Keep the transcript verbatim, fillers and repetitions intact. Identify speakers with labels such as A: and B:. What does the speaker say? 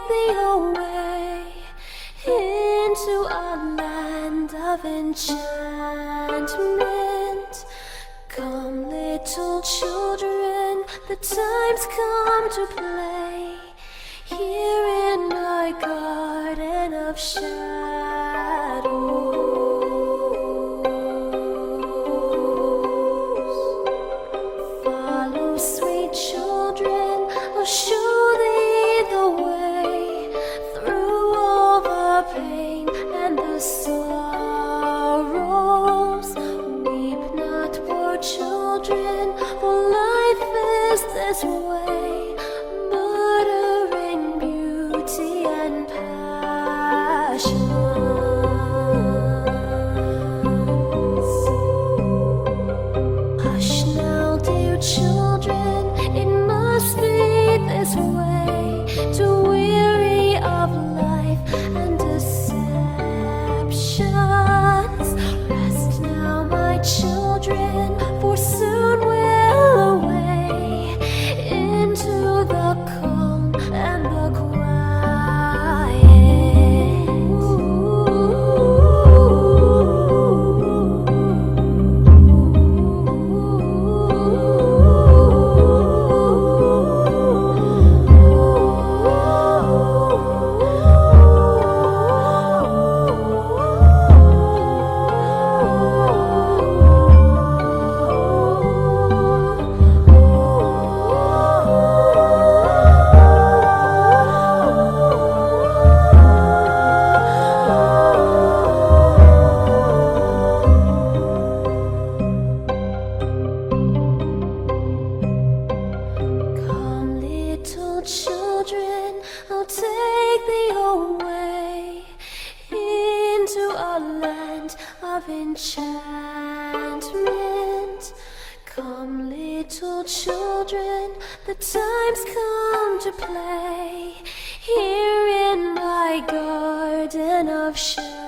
A: thee away into a land of enchantment. Come, little children, the time's come to play here in my garden of shadows. Follow, sweet children, I'll show thee the way through all the pain and the sorrows. Weep not, poor children, for life is this way, murdering beauty and passion. Hush now, dear children, it must be this way, to weary of life and deceptions. Rest now, my children, for soon we'll away into the calm and the quiet. Come, little children, I'll take thee away into a land of enchantment. Come, little children, the time's come to play here in my garden of shadows.